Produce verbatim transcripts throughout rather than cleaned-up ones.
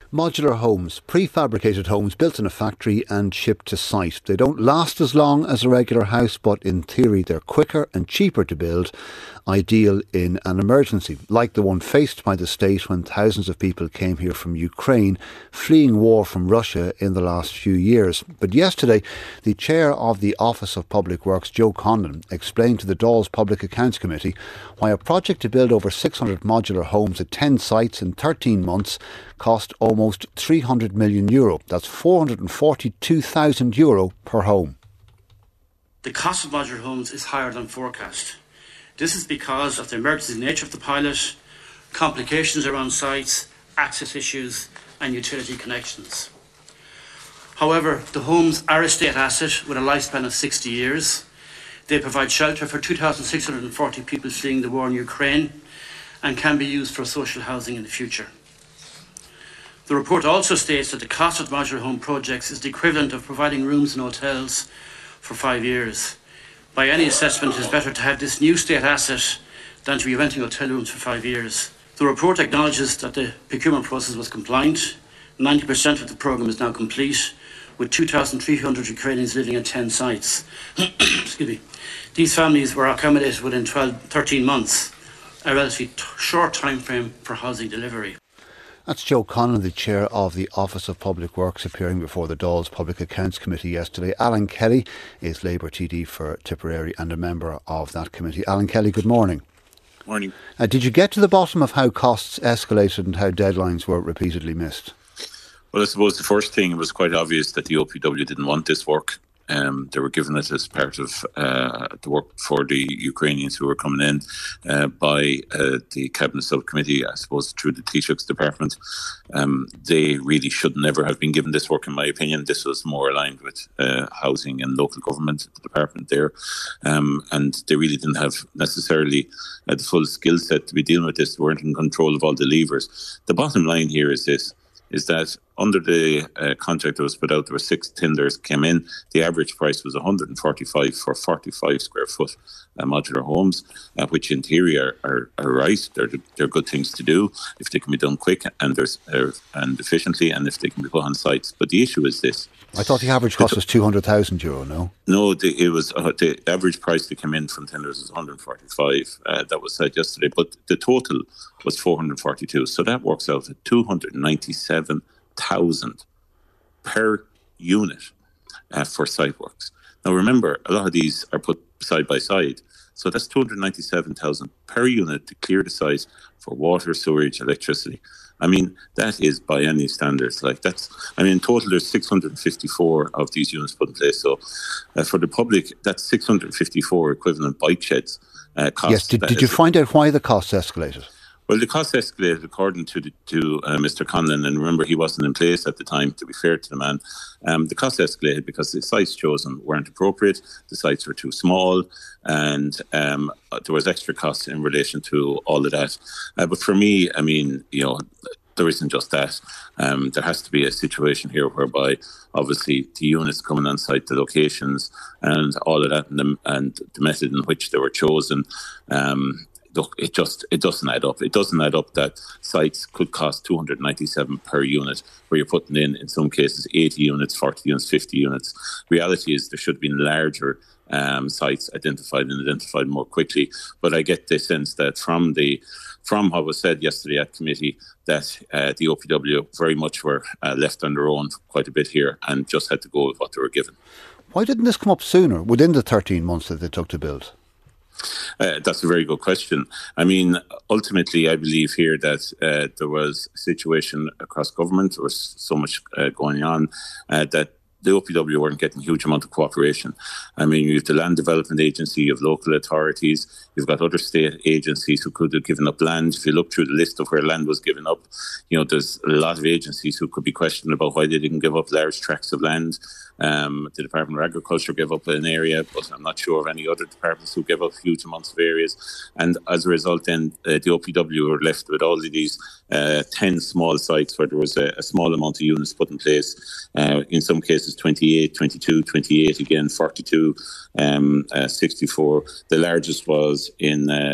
Modular homes, prefabricated homes built in a factory and shipped to site. They don't last as long as a regular house, but in theory they're quicker and cheaper to build, ideal in an emergency, like the one faced by the state when thousands of people came here from Ukraine, fleeing war from Russia in the last few years. But yesterday, the chair of the Office of Public Works, Joe Conlon, explained to the Dáil's Public Accounts Committee why a project to build over six hundred modular homes at ten sites in thirteen months cost almost three hundred million euro. That's four hundred forty-two thousand euro per home. The cost of modular homes is higher than forecast. This is because of the emergency nature of the pilot, complications around sites, access issues and utility connections. However, the homes are a state asset with a lifespan of sixty years. They provide shelter for two thousand six hundred forty people fleeing the war in Ukraine and can be used for social housing in the future. The report also states that the cost of modular home projects is the equivalent of providing rooms in hotels for five years. By any assessment, it is better to have this new state asset than to be renting hotel rooms for five years. The report acknowledges that the procurement process was compliant. ninety percent of the programme is now complete, with two thousand three hundred Ukrainians living at ten sites. Excuse me. These families were accommodated within twelve, thirteen months, a relatively t- short time frame for housing delivery. That's Joe Conlon, the chair of the Office of Public Works, appearing before the Dáil's Public Accounts Committee yesterday. Alan Kelly is Labour T D for Tipperary and a member of that committee. Alan Kelly, good morning. Morning. Uh, did you get to the bottom of how costs escalated and how deadlines were repeatedly missed? Well, I suppose the first thing, it was quite obvious that the O P W didn't want this work. Um, they were given it as part of uh, the work for the Ukrainians who were coming in uh, by uh, the Cabinet Subcommittee, I suppose, through the Taoiseach's department. Um, they really should never have been given this work, in my opinion. This was more aligned with uh, housing and local government, the department there. Um, and they really didn't have necessarily uh, the full skill set to be dealing with this. They weren't in control of all the levers. The bottom line here is this, is that under the uh, contract that was put out, there were six tenders came in. The average price was one hundred forty-five for forty-five square foot uh, modular homes, uh, which in theory are, are, are right. They're, they're good things to do if they can be done quick and there's uh, and efficiently, and if they can be put on sites. But the issue is this. I thought the average cost was two hundred thousand euro, no? No, the, it was uh, the average price that came in from tenders was one hundred forty-five. Uh, that was said yesterday, but the total was four hundred forty-two. So that works out at two hundred ninety-seven thousand per unit uh, for site works. Now remember, a lot of these are put side by side, so that's two hundred ninety-seven thousand per unit to clear the site for water, sewage, electricity. I mean, that is by any standards. Like that's, I mean, in total there's six hundred fifty-four of these units put in place. So uh, for the public, that's six hundred fifty-four equivalent bike sheds. Uh, costs. Yes. Did, did you find out why the costs escalated? Well, the cost escalated according to the, to uh, Mister Conlon, and remember he wasn't in place at the time, to be fair to the man. Um, the cost escalated because the sites chosen weren't appropriate, the sites were too small, and um, there was extra costs in relation to all of that. Uh, but for me, I mean, you know, there isn't just that. Um, there has to be a situation here whereby obviously the units coming on site, the locations and all of that, and the, and the method in which they were chosen, um, look, it just it doesn't add up. It doesn't add up that sites could cost two hundred ninety-seven per unit, where you're putting in, in some cases, eighty units, forty units, fifty units. Reality is there should have been larger um, sites identified and identified more quickly. But I get the sense that from the from what was said yesterday at committee, that uh, the O P W very much were uh, left on their own quite a bit here and just had to go with what they were given. Why didn't this come up sooner, within the thirteen months that they took to build? Uh, that's a very good question. I mean, ultimately, I believe here that uh, there was a situation across government. There was so much uh, going on uh, that the O P W weren't getting a huge amount of cooperation. I mean, you have the Land Development Agency, you have local authorities, you've got other state agencies who could have given up land. If you look through the list of where land was given up, you know, there's a lot of agencies who could be questioned about why they didn't give up large tracts of land. Um, the Department of Agriculture gave up an area, but I'm not sure of any other departments who gave up huge amounts of areas. And as a result, then uh, the O P W were left with all of these uh, ten small sites where there was a, a small amount of units put in place. Uh, in some cases, twenty-eight, twenty-two, twenty-eight again, forty-two, um, uh, sixty-four. The largest was in uh,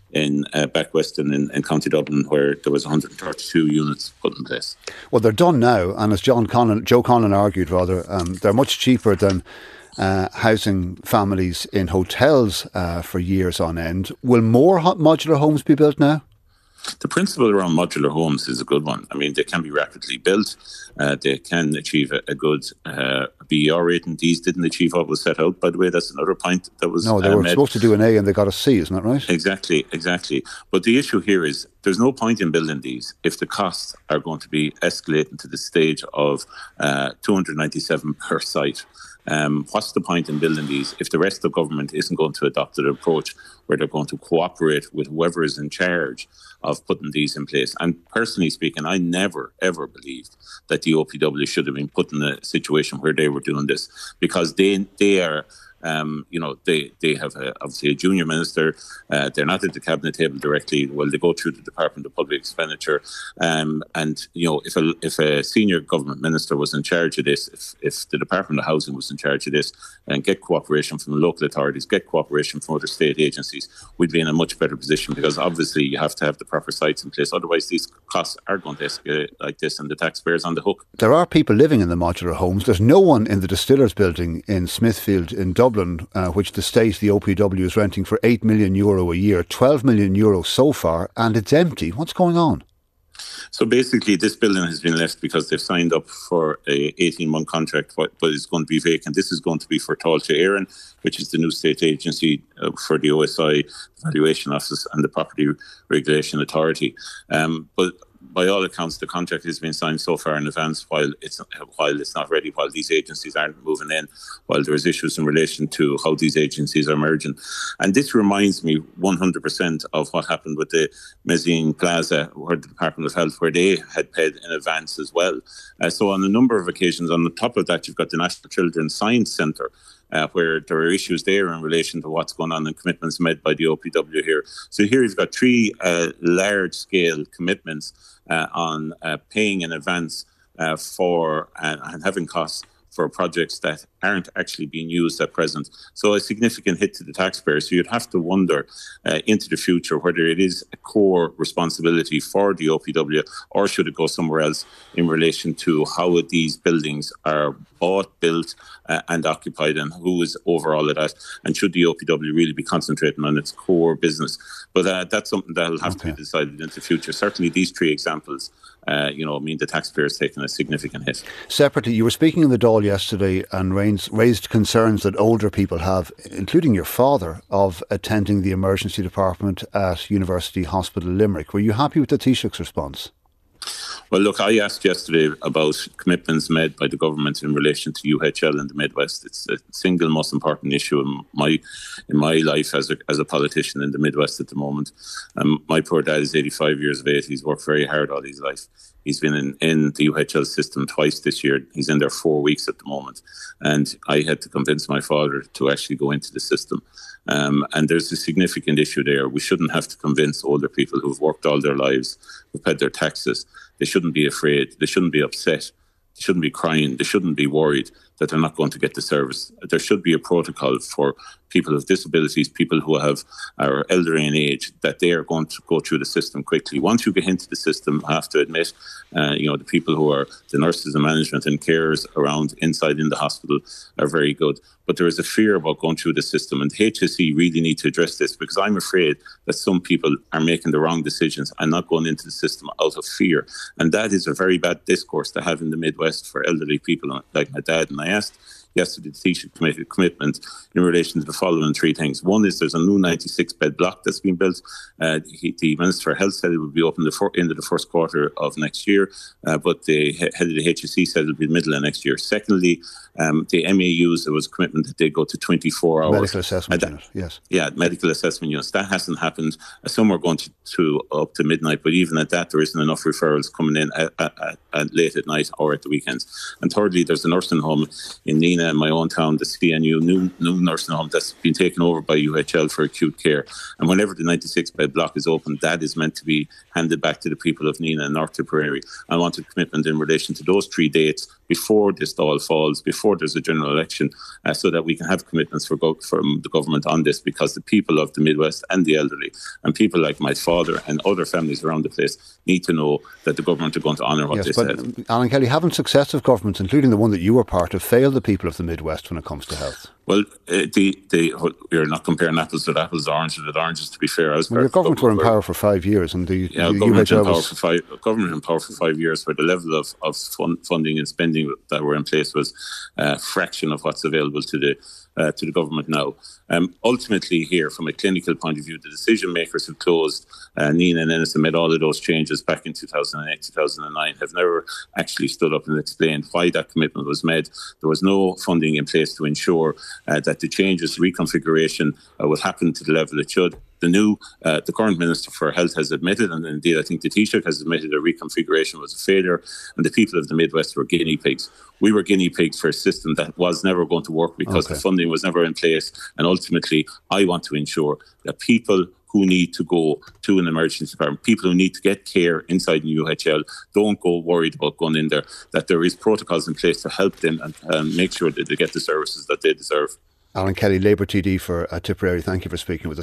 in uh, back Weston in, in County Dublin, where there was one hundred thirty-two units put in place. Well, they're done now, and as John Conlon, Joe Conlon argued, rather, um, they're much cheaper than uh, housing families in hotels uh, for years on end. Will more hot modular homes be built now? The principle around modular homes is a good one. I mean, they can be rapidly built. Uh, they can achieve a, a good uh, B E R rating. These didn't achieve what was set out, by the way. That's another point that was No, they uh, were made. supposed to do an A and they got a C, isn't that right? Exactly, exactly. But the issue here is there's no point in building these if the costs are going to be escalating to the stage of uh, two hundred ninety-seven per site. Um, what's the point in building these if the rest of government isn't going to adopt an approach where they're going to cooperate with whoever is in charge of putting these in place? And personally speaking, I never, ever believed that the O P W should have been put in a situation where they were doing this, because they they are... Um, you know, they, they have a, obviously a junior minister. Uh, they're not at the cabinet table directly. Well, they go through the Department of Public Expenditure. Um, and, you know, if a, if a senior government minister was in charge of this, if, if the Department of Housing was in charge of this, and get cooperation from the local authorities, get cooperation from other state agencies, we'd be in a much better position, because obviously you have to have the proper sites in place. Otherwise, these costs are going to escalate like this, and the taxpayer's on the hook. There are people living in the modular homes. There's no one in the Distillers building in Smithfield in Dublin, uh, which the state, the O P W, is renting for eight million euro a year, twelve million euro so far, and it's empty. What's going on? So basically, this building has been left because they've signed up for a eighteen-month contract, but it's going to be vacant. This is going to be for Táilte Éireann, which is the new state agency uh, for the O S I Valuation Office and the Property Regulation Authority. Um, but by all accounts, the contract has been signed so far in advance, while it's while it's not ready, while these agencies aren't moving in, while there is issues in relation to how these agencies are merging. And this reminds me one hundred percent of what happened with the Mezzine Plaza, where the Department of Health, where they had paid in advance as well. Uh, so on a number of occasions, on the top of that, you've got the National Children's Science Centre, Uh, where there are issues there in relation to what's going on and commitments made by the O P W here. So here you've got three uh, large-scale commitments uh, on uh, paying in advance uh, for uh, and having costs for projects that aren't actually being used at present. So a significant hit to the taxpayer. So you'd have to wonder uh, into the future whether it is a core responsibility for the O P W, or should it go somewhere else in relation to how these buildings are bought, built uh, and occupied, and who is over all of that, and should the O P W really be concentrating on its core business. But uh, that's something that will have okay. to be decided into the future. Certainly these three examples Uh, you know, mean the taxpayers taking a significant hit. Separately, you were speaking in the Dáil yesterday and raised, raised concerns that older people have, including your father, of attending the emergency department at University Hospital Limerick. Were you happy with the Taoiseach's response? Well, look, I asked yesterday about commitments made by the government in relation to U H L in the Midwest. It's the single most important issue in my in my life as a as a politician in the Midwest at the moment. Um, my poor dad is eighty-five years of age. He's worked very hard all his life. He's been in, in the U H L system twice this year. He's in there four weeks at the moment. And I had to convince my father to actually go into the system. Um, and there's a significant issue there. We shouldn't have to convince older people who've worked all their lives, who've paid their taxes. They shouldn't be afraid. They shouldn't be upset. They shouldn't be crying. They shouldn't be worried that they're not going to get the service. There should be a protocol for people with disabilities, people who have are elderly in age, that they are going to go through the system quickly. Once you get into the system, I have to admit, uh, you know, the people who are the nurses and management and carers around inside in the hospital are very good. But there is a fear about going through the system, and the H S E really need to address this, because I'm afraid that some people are making the wrong decisions and not going into the system out of fear. And that is a very bad discourse to have in the Midwest for elderly people like my dad. And I asked yesterday the Taoiseach committee commitment in relation to the following three things. One is there's a new ninety-six bed block that's been built. Uh, he, the Minister for Health said it would be open the for, into the first quarter of next year, uh, but the head of the H S E said it will be the middle of next year. Secondly, um, the M A Us, there was a commitment that they go to twenty-four hours. Medical assessment that, unit, yes. Yeah, medical assessment units. That hasn't happened. Uh, some are going to, to up to midnight, but even at that, there isn't enough referrals coming in at, at, at, at late at night or at the weekends. And thirdly, there's a nursing home in Neenah Nina, in my own town, the C N U, new, new nursing home that's been taken over by U H L for acute care. And whenever the ninety-six bed block is open, that is meant to be handed back to the people of Nina and North Tipperary. I want a commitment in relation to those three dates before this all falls, before there's a general election, uh, so that we can have commitments for go- from the government on this, because the people of the Midwest and the elderly and people like my father and other families around the place need to know that the government are going to honour what yes, they but said. Alan Kelly, haven't successive governments, including the one that you were part of, failed the people of the Midwest when it comes to health? Well, uh, the, the, we're not comparing apples with apples, oranges with oranges, to be fair. I was well, your government were in power for five years and the, yeah, the government, U H L in power was... for five, government in power for five years where the level of, of fund, funding and spending that were in place was a fraction of what's available to the uh, to the government now. Um, ultimately here, from a clinical point of view, the decision makers who closed uh, Nina and Ennis and made all of those changes back in two thousand eight, two thousand nine have never actually stood up and explained why that commitment was made. There was no funding in place to ensure uh, that the changes, reconfiguration uh, would happen to the level it should. The new, uh, the current Minister for Health has admitted, and indeed I think the Taoiseach has admitted, that reconfiguration was a failure and the people of the Midwest were guinea pigs. We were guinea pigs for a system that was never going to work because okay. the funding was never in place. And ultimately, I want to ensure that people who need to go to an emergency department, people who need to get care inside the U H L, don't go worried about going in there, that there is protocols in place to help them and um, make sure that they get the services that they deserve. Alan Kelly, Labour T D for uh, Tipperary, thank you for speaking with us.